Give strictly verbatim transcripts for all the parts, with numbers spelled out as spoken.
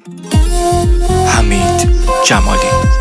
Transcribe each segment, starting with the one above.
حمید جمالی.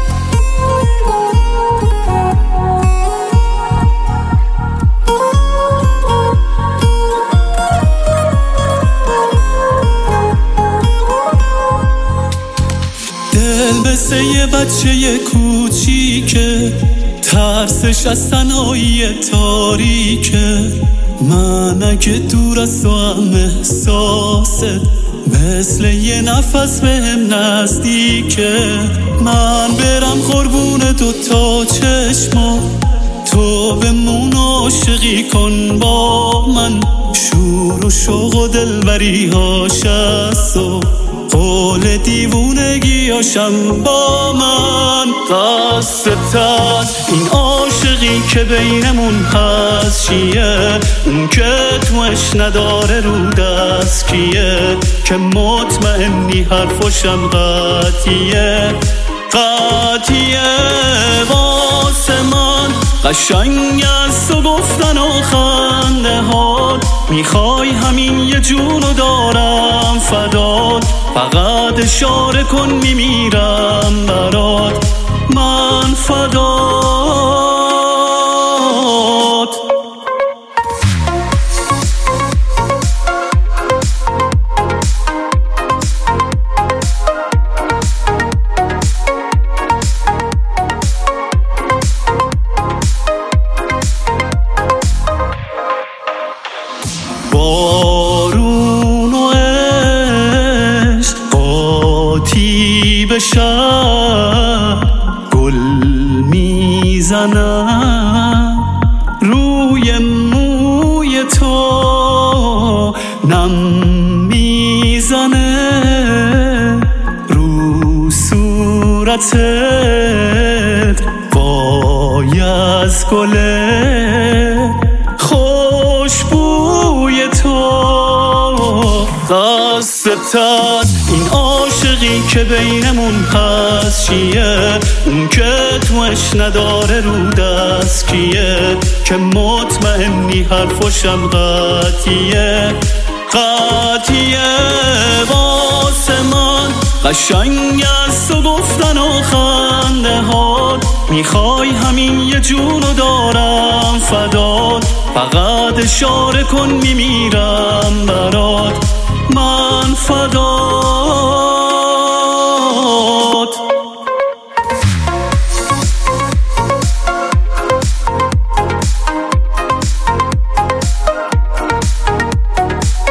دل مثل یه بچه کوچیکه، ترسش از تنهایی تاریکه. من اگه دور از تو هم احساست مثل یه نفس بهم نزدیکه. من برم قربون دوتا چشما، تو بمون عاشقی کن با من. شور و شوق و دلبری هاش از تو، قول دیوونگی هاشم با من. قصدت از این عاشقی که بینمون هست چیه؟ اون که توش نداره رو دست کیه؟ که مطمئنی حرفشم قطعیه قطعیه. واسه من قشنگ از تو گفتن و خنده هات، میخوای همین یه جونو دارم فدات. فقط اشاره کن میمیرم برات من فدات. بارون و عشق قاطی بشن، گل میزنم روی موی تو، نم میزنه رو صورتت وای از گله خوشبوی تو. قصدت از این عاشقی که بینمون هست چیه؟ اون که توش نداره رو دست کیه؟ که مطمئنی حرفشم قطعیه قطعیه. واسه من قشنگ از تو گفتن و خنده هات، میخوای همین یه جونو دارم فدات. فقط اشاره کن میمیرم برات من فدات.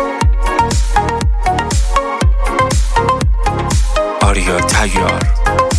آریا تیار.